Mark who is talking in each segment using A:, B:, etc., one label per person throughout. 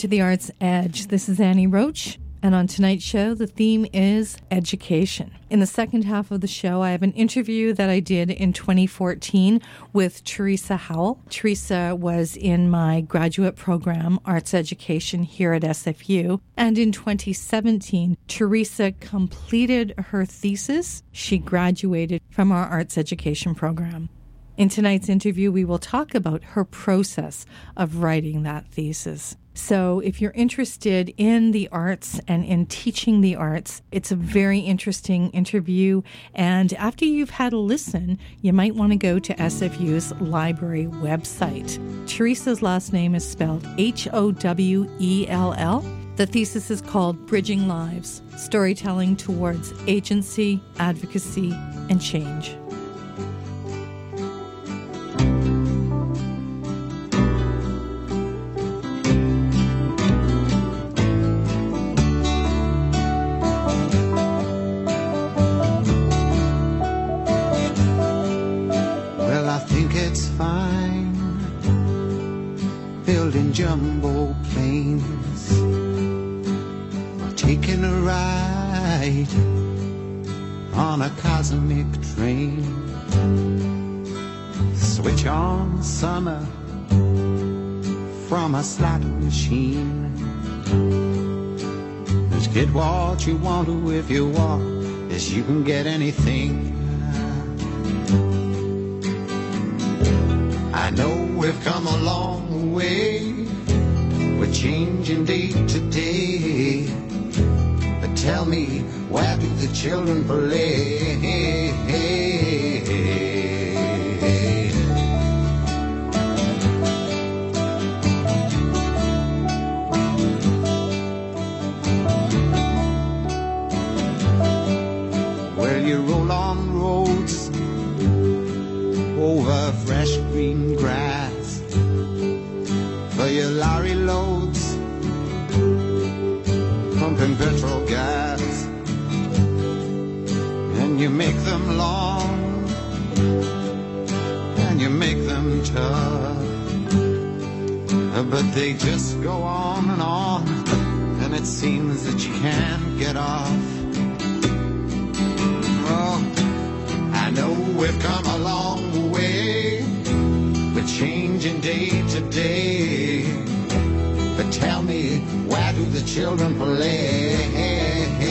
A: to The Arts Edge. This is Annie Roach, and on tonight's show, the theme is education. In the second half of the show, I have an interview that I did in 2014 with Teresa Howell. Teresa was in my graduate program, Arts Education, here at SFU. And in 2017, Teresa completed her thesis. She graduated from our Arts Education program. In tonight's interview, we will talk about her process of writing that thesis. So if you're interested in the arts and in teaching the arts, it's a very interesting interview. And after you've had a listen, you might want to go to SFU's library website. Teresa's last name is spelled Howell. The thesis is called Bridging Lives, Storytelling Towards Agency, Advocacy, and Change.
B: Building jumbo planes, or taking a ride on a cosmic train. Switch on summer from a slot machine. Just get what you want to if you want, as you can get anything. I know we've come a long way, we're changing day to day. But tell me, where do the children play? Well, you roll on roads over fresh green grass for your lorry loads, pumping petrol gas, and you make them long and you make them tough, but they just go on, and it seems that you can't get off. Oh, I know we've come a long way, we're changing day to day. But tell me, where do the children play?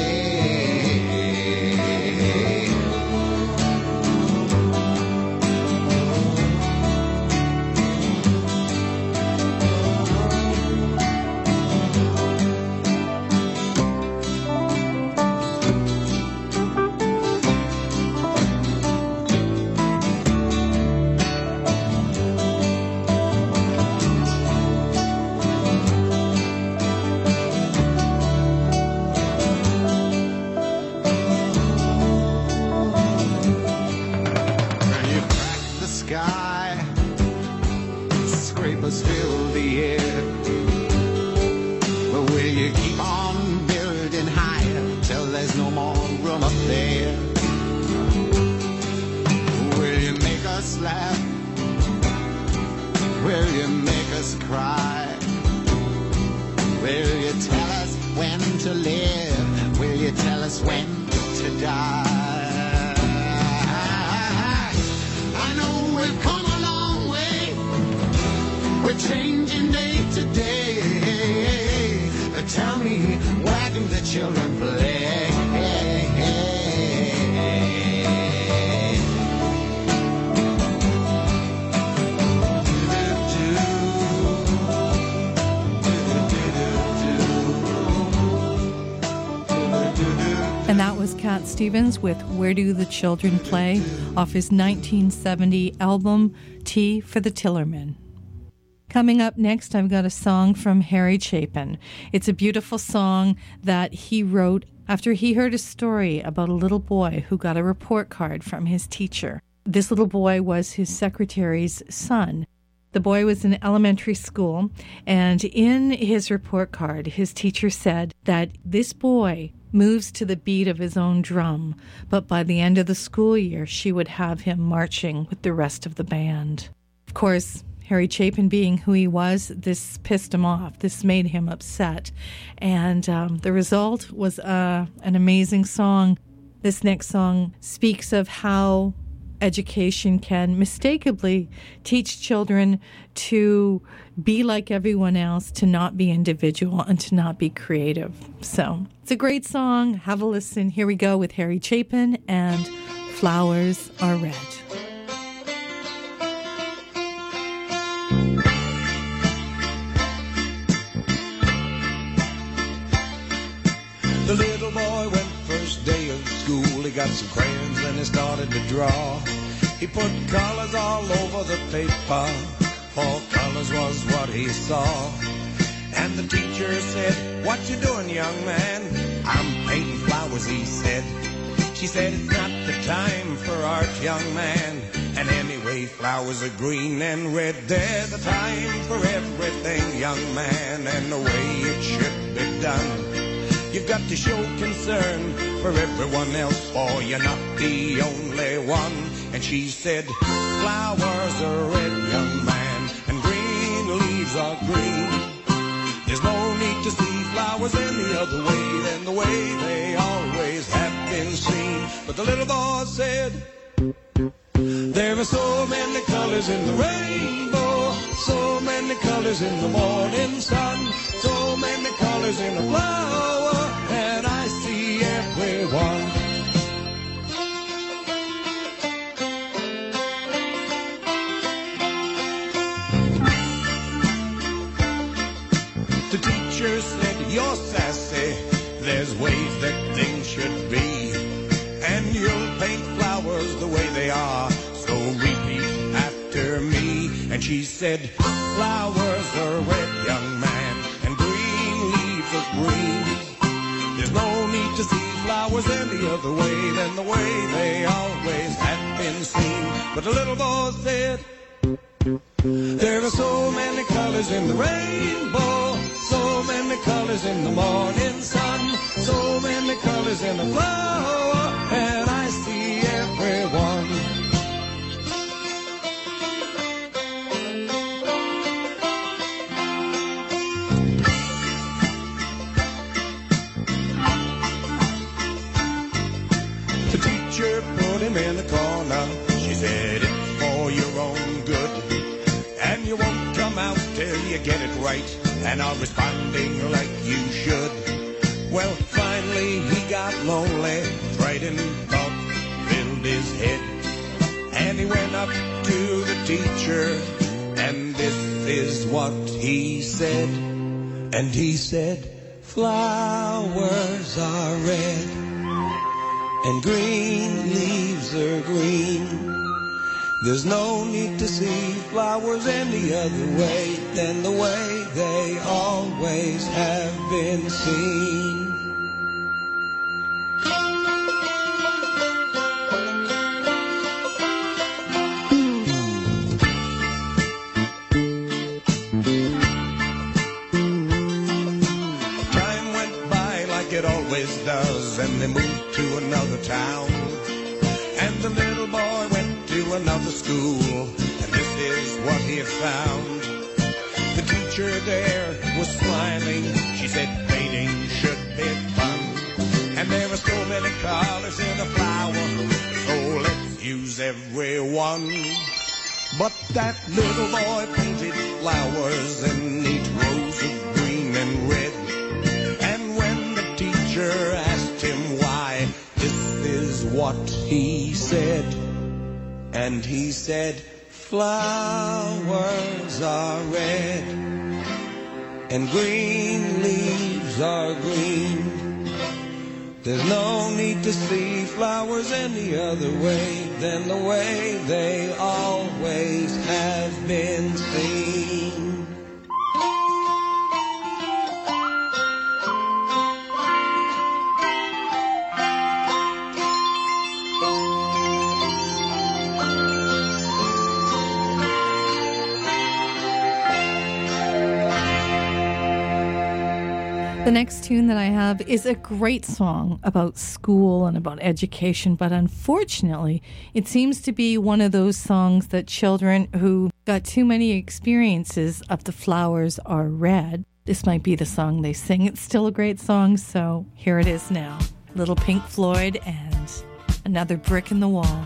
A: Stevens with Where Do the Children Play off his 1970 album Tea for the Tillerman. Coming up next, I've got a song from Harry Chapin. It's a beautiful song that he wrote after he heard a story about a little boy who got a report card from his teacher. This little boy was his secretary's son. The boy was in elementary school, and in his report card, his teacher said that this boy moves to the beat of his own drum, but by the end of the school year, she would have him marching with the rest of the band. Of course, Harry Chapin being who he was, this pissed him off. This made him upset. And the result was an amazing song. This next song speaks of how education can mistakenly teach children to be like everyone else, to not be individual, and to not be creative. So it's a great song. Have a listen. Here we go with Harry Chapin and Flowers Are Red.
C: The little boy went first day of school. He got some crayons and he started to draw. He put colors all over the paper. All colors was what he saw. And the teacher said, "What you doing, young man?" "I'm painting flowers," he said. She said, "It's not the time for art, young man. And anyway, flowers are green and red. There's a time for everything, young man, and the way it should be done. You've got to show concern for everyone else, for you're not the only one." And she said, "Flowers are red, young man, and green leaves are green. There's no need to see flowers any other way than the way they always have been seen." But the little boy said, "There are so many colors in the rainbow, so many colors in the morning sun, so many colors in a flower, and I see everyone." The teacher said, "You're sassy, there's ways that things should be, and you'll paint flowers the way they are, so repeat after me." And she said, "Flowers are red, young man, and green leaves are green. There's no need to see flowers any other way than the way they always have been seen." But the little boy said, "There are so many colors in the rainbow, so many colors in the morning sun, so many colors in a flower, and I see everyone." The teacher put him in a corner. She said, "It's for your own good, and you won't come out till you get it right, and are responding like you should." Well, finally he got lonely, frightened thought filled his head, and he went up to the teacher, and this is what he said. And he said, "Flowers are red, and green leaves are green. There's no need to see flowers any other way than the way they always have been seen." Time went by like it always does, and they moved to another town. And the little boy went to another school, and this is what he found. The teacher there was smiling. She said painting should be fun, and there are so many colors in a flower, so let's use every one. But that little boy painted flowers in neat rows of green and red, and when the teacher asked him why, this is what he said. And he said, "Flowers are red, and green leaves are green. There's no need to see flowers any other way than the way they always have been seen."
A: The next tune that I have is a great song about school and about education, but unfortunately, it seems to be one of those songs that children who got too many experiences of The Flowers Are Red, this might be the song they sing. It's still a great song, so here it is now. Little Pink Floyd and Another Brick in the Wall.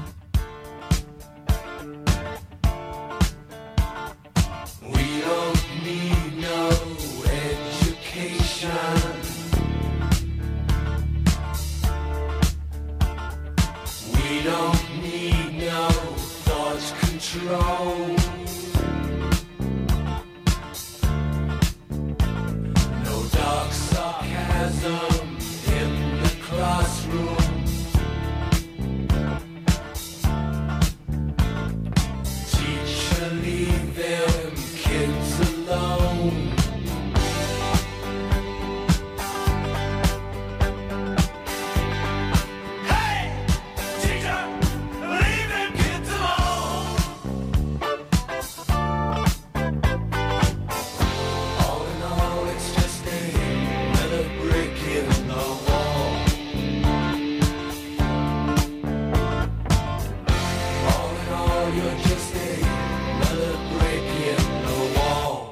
D: We don't need no education. We don't need no thought control. No dark sarcasm in the classroom. Teacher, leave them kids alone. Hey, teacher, leave them kids alone. All in all, it's just another brick in the wall. All in all, you're just another brick in the wall.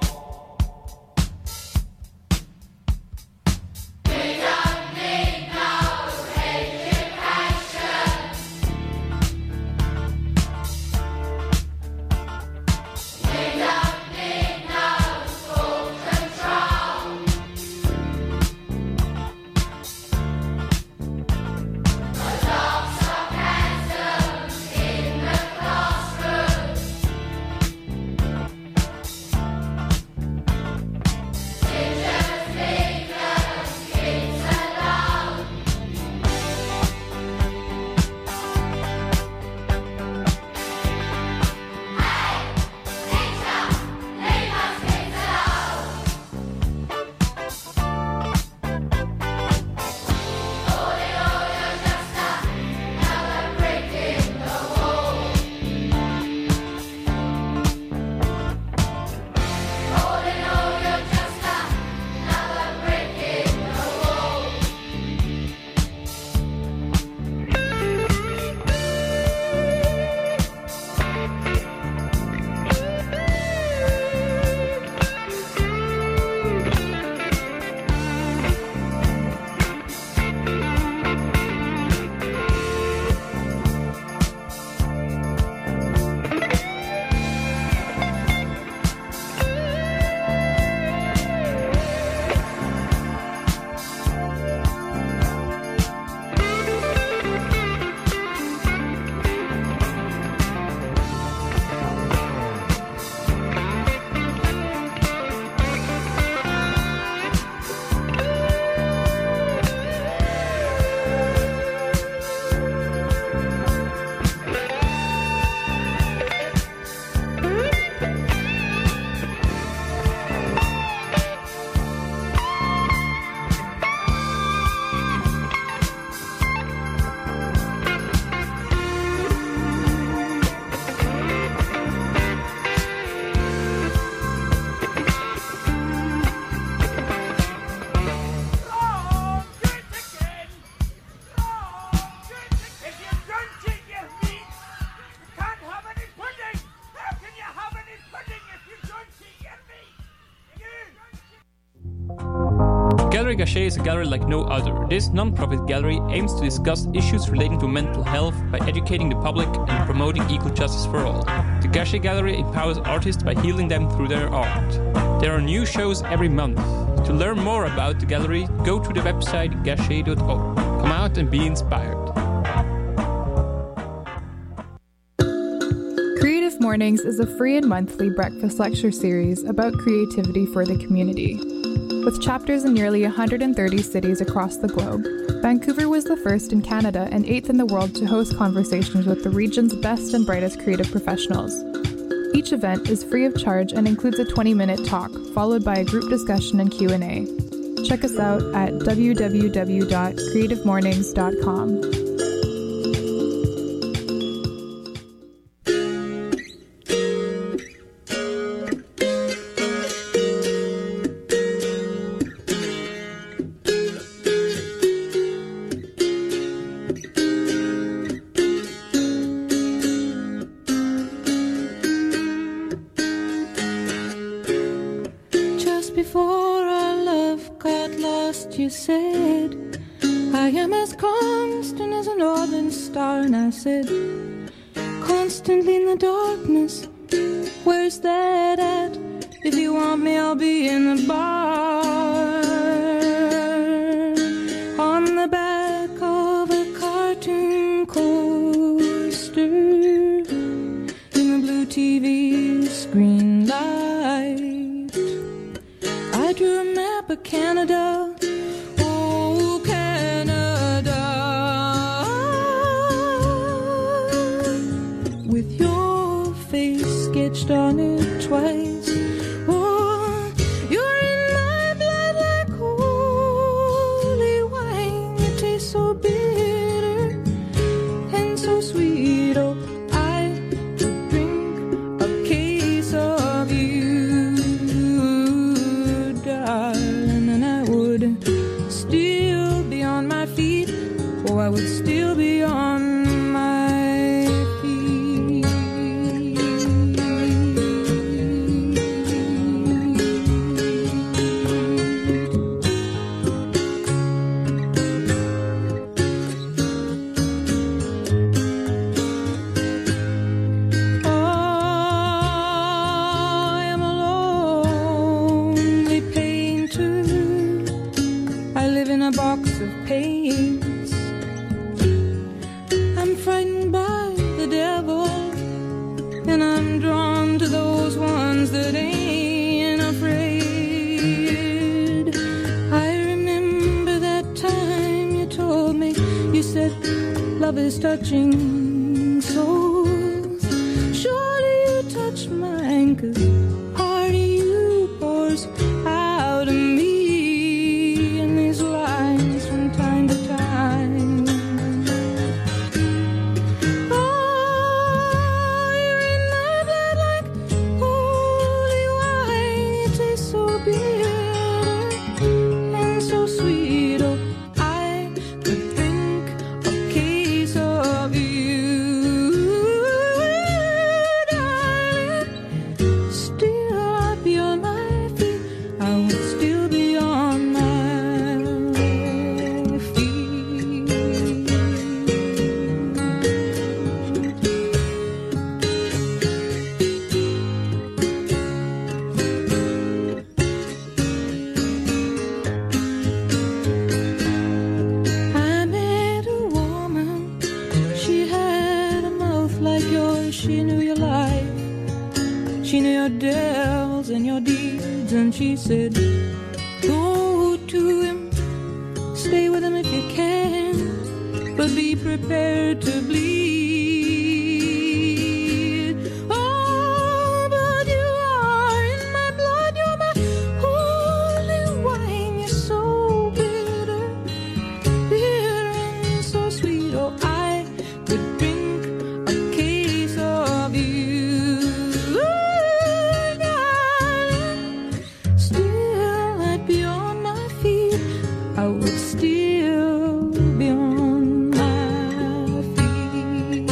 D: If you don't eat your meat, you can't have any pudding. How can you have any pudding if you don't eat your meat?
E: Gallery Gachet is a gallery like no other. This non-profit gallery aims to discuss issues relating to mental health by educating the public and promoting equal justice for all. The Gachet Gallery empowers artists by healing them through their art. There are new shows every month. To learn more about the gallery, go to the website gachet.org. Come out and be inspired.
F: Creative Mornings is a free and monthly breakfast lecture series about creativity for the community. With chapters in nearly 130 cities across the globe, Vancouver was the first in Canada and 8th in the world to host conversations with the region's best and brightest creative professionals. Each event is free of charge and includes a 20-minute talk, followed by a group discussion and Q&A. Check us out at www.creativemornings.com.
G: get lost, you said. I am as constant as a northern star. And I said, constantly in the darkness, where's that at? If you want me, I'll be in the bar. On the back of a cartoon coaster, in the blue TV screen light, I drew a map of Canada. Oh, Canada, with your face sketched on it twice. I would still be on my feet. Oh, I am a lonely painter. I live in a box of paint. Frightened by the devil, and I'm drawn to those ones that ain't afraid. I remember that time you told me, you said love is touching souls. Surely you touch mine, 'cause part of you pours out of me in these lines from time to time. And she said, go to him, stay with him if you can, but be prepared to bleed. Oh, but you are in my blood, you're my holy wine. You're so bitter, bitter and so sweet. Oh, I could drink a case of you. I would still be on my feet.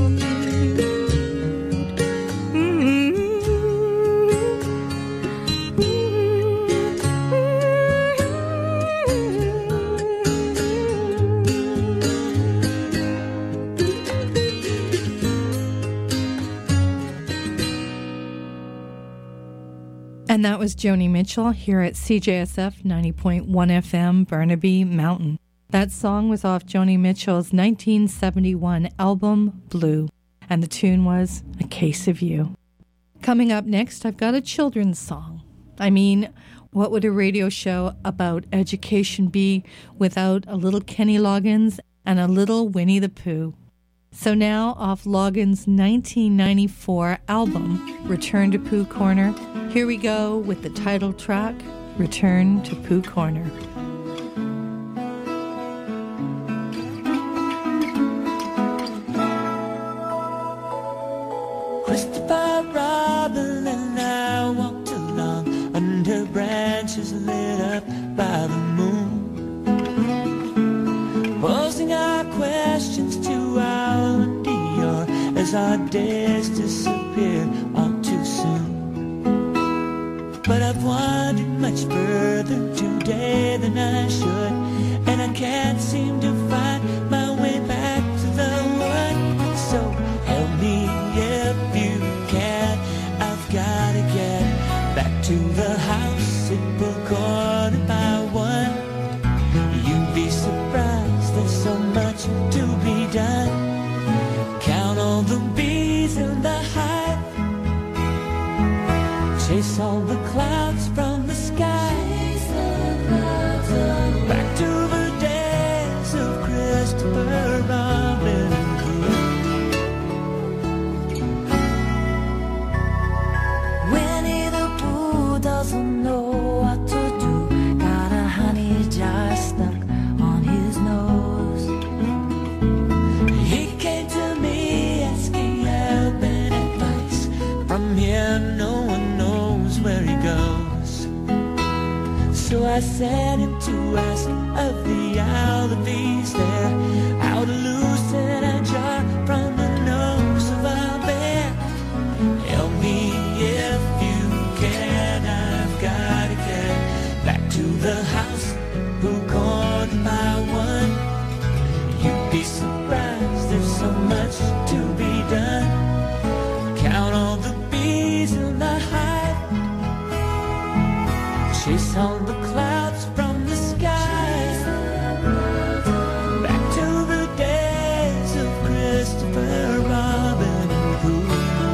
A: And that was Joni Mitchell here at CJSF 90.1 FM, Burnaby Mountain. That song was off Joni Mitchell's 1971 album, Blue, and the tune was A Case of You. Coming up next, I've got a children's song. I mean, what would a radio show about education be without a little Kenny Loggins and a little Winnie the Pooh? So now, off Loggins' 1994 album, Return to Pooh Corner, here we go with the title track, Return to Pooh Corner.
H: Christopher Robin and I walked along under branches lit up by the moon, posing our questions to our Dior as our days disappeared all too soon. But I've wandered much further to day than I should, and I can't seem to find my way back to the wood. So help me if you can. I've gotta get back to the house, simple corner by one. You'd be surprised, there's so much to be done. Count all the bees in the hive, chase all the clouds from the sky. Back to the days of Christopher Robin Hood. Winnie the Pooh doesn't know what to do, got a honey jar stuck on his nose. He came to me asking help and advice. From here no one knows where he goes. So I sent him to ask of the owl if he's there, how to loosen a jar from the nose of a bear. Help me if you can. I've gotta get back to the house, who corner by one. You'd be surprised, there's so much to be done. Count all the bees in the hive, chase all the clouds from the sky. Back to the days of Christopher Robin Hood.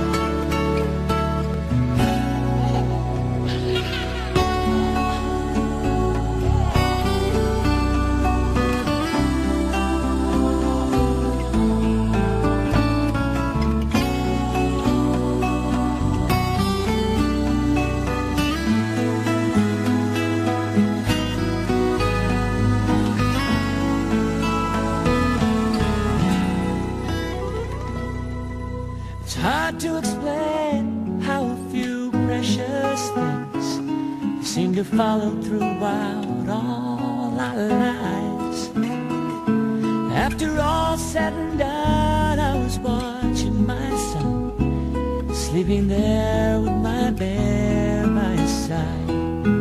H: It's hard to explain how a few precious things seem to follow throughout all our lives. After all said and done, I was watching my son, sleeping there with my bear by his side.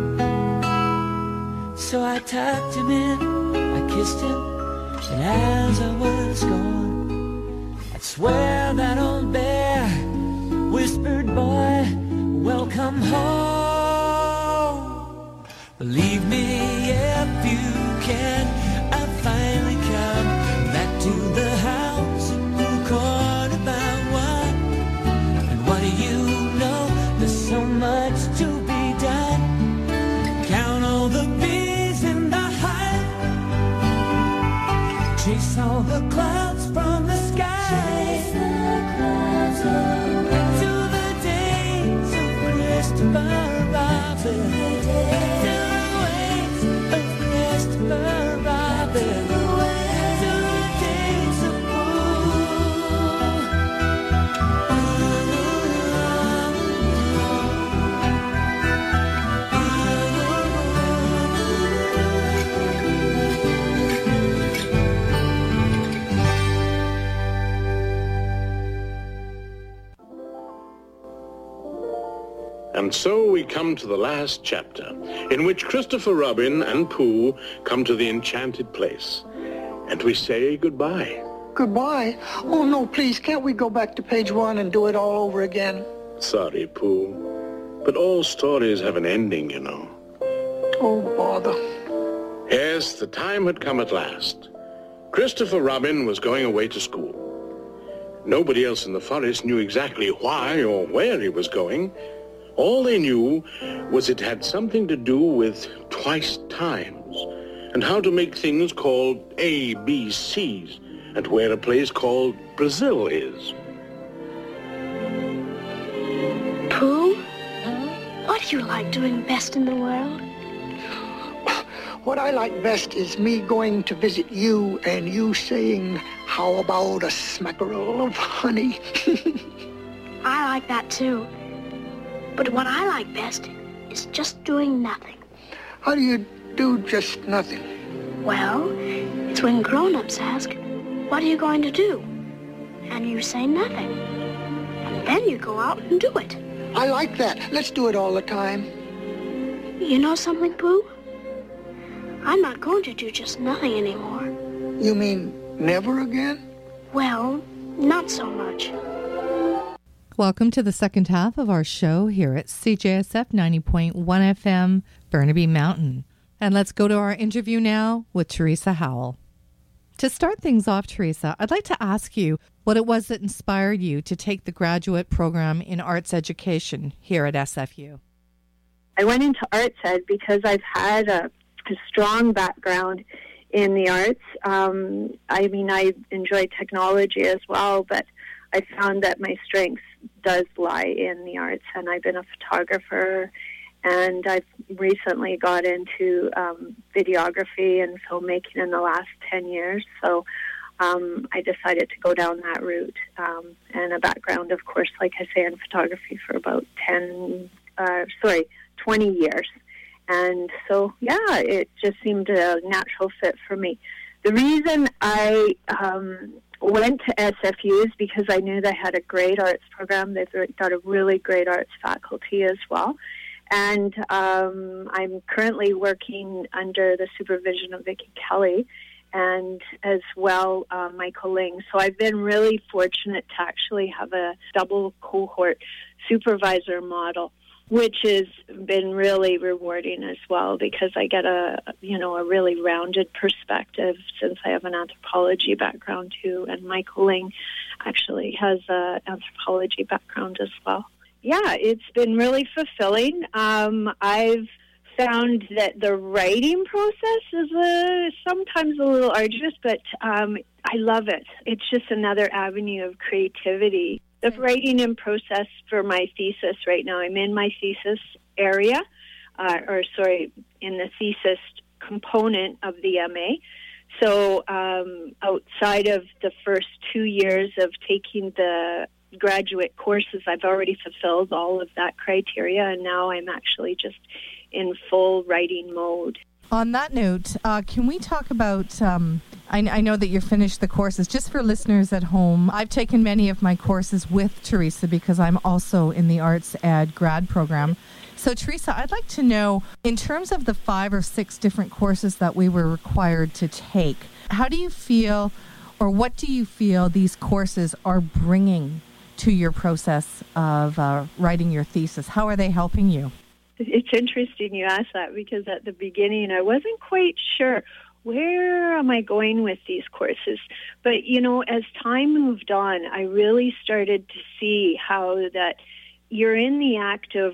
H: So I tucked him in, I kissed him, and as I was gone, I swear that old bear whispered, boy, welcome home. Believe me if you can, I finally come back to the house in Blue Corner by one. And what do you know, there's so much to be done. Count all the bees in the hive, chase all the clouds from the sky. Back to the days of Christopher Robin, to the ways of Christopher Robin, to the days of
I: And so we come to the last chapter, in which Christopher Robin and Pooh come to the enchanted place. And we say goodbye.
J: Goodbye? Oh, no, please, can't we go back to page 1 and do it all over again?
I: Sorry, Pooh, but all stories have an ending, you know.
J: Oh, bother.
I: Yes, the time had come at last. Christopher Robin was going away to school. Nobody else in the forest knew exactly why or where he was going. All they knew was it had something to do with twice times, and how to make things called ABCs, and where a place called Brazil is.
K: Pooh, what do you like doing best in the world?
J: What I like best is me going to visit you and you saying, how about a smackerel of honey?
K: I like that too. But what I like best is just doing nothing.
J: How do you do just nothing?
K: Well, it's when grown-ups ask, what are you going to do? And you say nothing. And then you go out and do it.
J: I like that. Let's do it all the time.
K: You know something, Pooh? I'm not going to do just nothing anymore.
J: You mean never again?
K: Well, not so much.
A: Welcome to the second half of our show here at CJSF 90.1 FM, Burnaby Mountain. And let's go to our interview now with Teresa Howell. To start things off, Teresa, I'd like to ask you what it was that inspired you to take the graduate program in arts education here at SFU.
L: I went into arts ed because I've had a strong background in the arts. I enjoy technology as well, but I found that my strength does lie in the arts, and I've been a photographer, and I've recently got into videography and filmmaking in the last 10 years, so I decided to go down that route, and a background, of course, like I say, in photography for about 20 years. And so, yeah, it just seemed a natural fit for me. The reason I went to SFU is because I knew they had a great arts program. They've got a really great arts faculty as well. And I'm currently working under the supervision of Vicki Kelly and as well Michael Ling. So I've been really fortunate to actually have a double cohort supervisor model, which has been really rewarding as well because I get a really rounded perspective since I have an anthropology background too, and Michael Ling actually has an anthropology background as well. Yeah, it's been really fulfilling. I've found that the writing process is sometimes a little arduous, but I love it. It's just another avenue of creativity. The writing in process for my thesis right now, I'm in my thesis area, in the thesis component of the MA. So outside of the first 2 years of taking the graduate courses, I've already fulfilled all of that criteria, and now I'm actually just in full writing mode.
A: On that note, can we talk about, I know that you finished the courses. Just for listeners at home, I've taken many of my courses with Teresa because I'm also in the arts ed grad program. So Teresa, I'd like to know, in terms of the 5 or 6 different courses that we were required to take, how do you feel, or what do you feel these courses are bringing to your process of writing your thesis? How are they helping you?
L: It's interesting you ask that because at the beginning I wasn't quite sure where am I going with these courses. But, as time moved on, I really started to see how that you're in the act of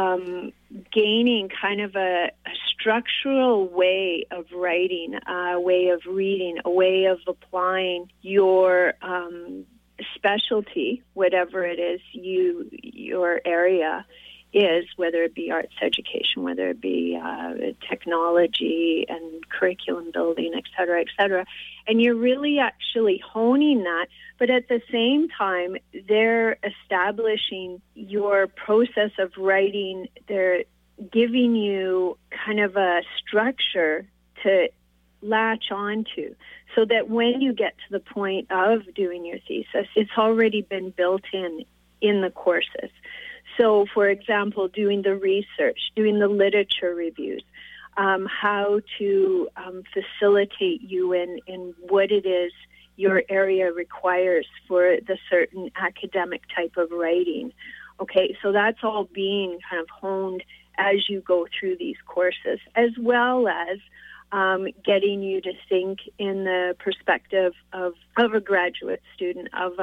L: gaining kind of a structural way of writing, a way of reading, a way of applying your specialty, whatever it is your area is, whether it be arts education, whether it be technology and curriculum building, et cetera, and you're really actually honing that. But at the same time, they're establishing your process of writing. They're giving you kind of a structure to latch onto so that when you get to the point of doing your thesis, it's already been built in the courses. So, for example, doing the research, doing the literature reviews, how to facilitate you in what it is your area requires for the certain academic type of writing. Okay, so that's all being kind of honed as you go through these courses, as well as getting you to think in the perspective of a graduate student, of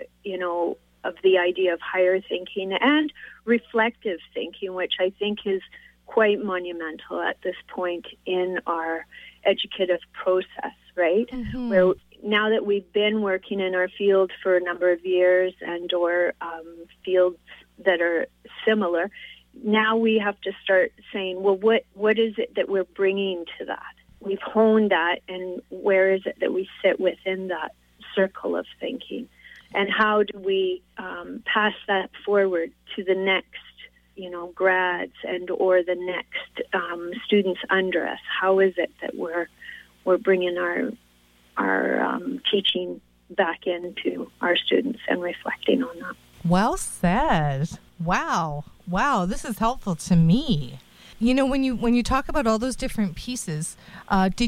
L: the idea of higher thinking and reflective thinking, which I think is quite monumental at this point in our educative process, right? Mm-hmm. Where now that we've been working in our field for a number of years or fields that are similar, now we have to start saying, well, what is it that we're bringing to that? We've honed that, and where is it that we sit within that circle of thinking? And how do we pass that forward to the next, grads and or the next students under us? How is it that we're bringing our teaching back into our students and reflecting on that?
A: Well said. Wow. This is helpful to me. You know, when you talk about all those different pieces, did